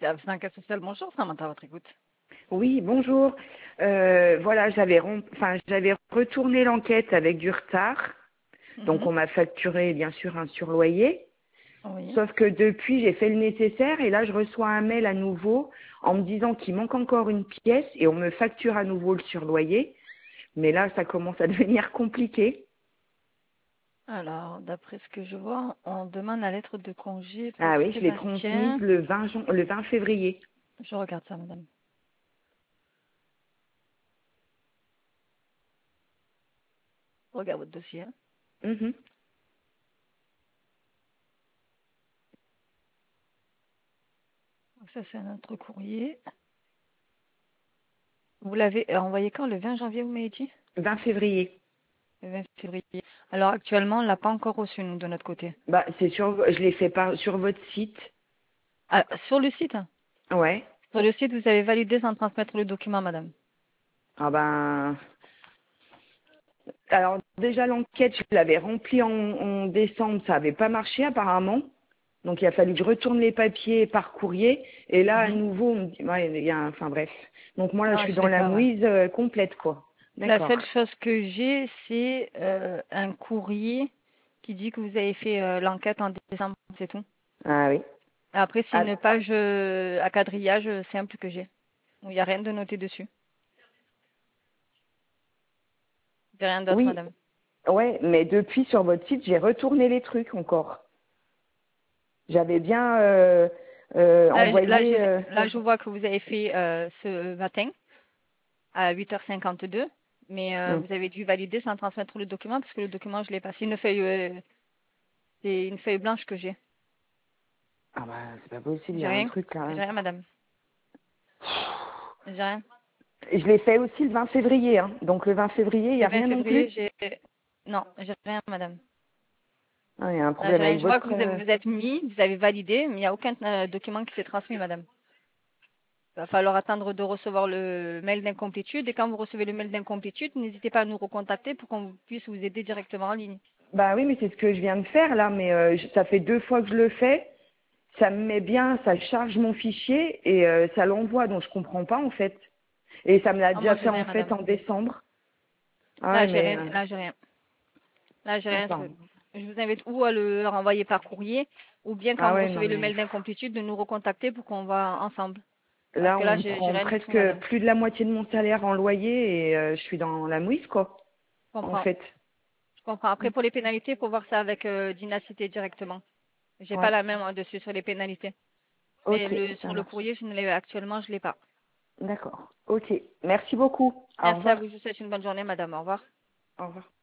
Service d'enquête sociale, bonjour, Samantha, à votre écoute. Oui, bonjour. Voilà, j'avais retourné l'enquête avec du retard. Donc, Mhm. on m'a facturé, bien sûr, un surloyer. Oui. Sauf que depuis, j'ai fait le nécessaire et là, je reçois un mail à nouveau en me disant qu'il manque encore une pièce et on me facture à nouveau le surloyer. Mais là, ça commence à devenir compliqué. Alors, d'après ce que je vois, on demande la lettre de congé pour Ah oui, je l'ai transmise Sébastien. le 20 février. Je regarde ça, madame. Je regarde votre dossier. Hein. Mhm. Donc ça, c'est un autre courrier. Vous l'avez envoyé quand? Le 20 janvier, vous m'avez dit? 20 février. Le 20 février. Alors, actuellement, on ne l'a pas encore reçu, nous, de notre côté. Bah, je l'ai fait sur votre site. Ah, sur le site? Hein. Ouais. Sur le site, vous avez validé sans transmettre le document, madame. Ah ben, alors déjà l'enquête, je l'avais remplie en décembre, ça n'avait pas marché apparemment. Donc il a fallu que je retourne les papiers par courrier. Et là, à Mhm. nouveau, on me dit, ouais, enfin bref. Donc moi là, je Non, suis je dans l'ai la pas, ouais. mouise complète, quoi. La D'accord. seule chose que j'ai, c'est un courrier qui dit que vous avez fait l'enquête en décembre, c'est tout. Ah oui. Après, c'est Ah, une page à quadrillage simple que j'ai. Il n'y a rien de noté dessus. J'ai rien d'autre, oui, madame. ouais, mais depuis sur votre site, j'ai retourné les trucs encore. J'avais bien envoyé. Là, je vois que vous avez fait ce matin à 8h52, mais Hmm. vous avez dû valider sans transmettre le document parce que le document, je l'ai pas. C'est une feuille blanche que j'ai. Ah bah c'est pas possible, il y J'ai a un rien. truc là. J'ai rien, madame. J'ai rien. Je l'ai fait aussi le 20 février, hein. Donc le 20 février, il n'y Le a 20 rien non février, plus. j'ai... Non, j'ai rien, madame. Ah, il y a un Là, j'ai problème rien. avec Je vois que votre. vous êtes mis, vous avez validé, mais il n'y a aucun document qui s'est transmis, madame. Il va falloir attendre de recevoir le mail d'incomplétude. Et quand vous recevez le mail d'incomplétude, n'hésitez pas à nous recontacter pour qu'on puisse vous aider directement en ligne. Bah oui, mais c'est ce que je viens de faire là, mais ça fait 2 fois que je le fais. Ça me met bien, ça charge mon fichier et ça l'envoie, donc je comprends pas en fait. Et ça me l'a Ah, déjà moi, j'ai fait rien, en fait madame. en décembre. Ah Là, ouais, j'ai mais rien. Là, j'ai rien. Là, j'ai rien. attends. Je vous invite ou à le renvoyer par courrier, ou bien quand Ah vous ouais, non recevez le mais mail d'incomplétude, de nous recontacter pour qu'on va ensemble. Parce là que on là, me j'ai prend rien du tout, presque madame. plus de la moitié de mon salaire en loyer et je suis dans la mouise quoi, Je en comprends. fait. Je comprends. Après, pour les pénalités, il faut voir ça avec Dynacité directement. J'ai pas Ouais. la main moi, dessus sur les pénalités. Mais Ok, ça sur le marche. courrier, actuellement, je l'ai pas. D'accord. Ok. Merci beaucoup. Au Merci à revoir. vous. Je vous souhaite une bonne journée, madame. Au revoir. Au revoir.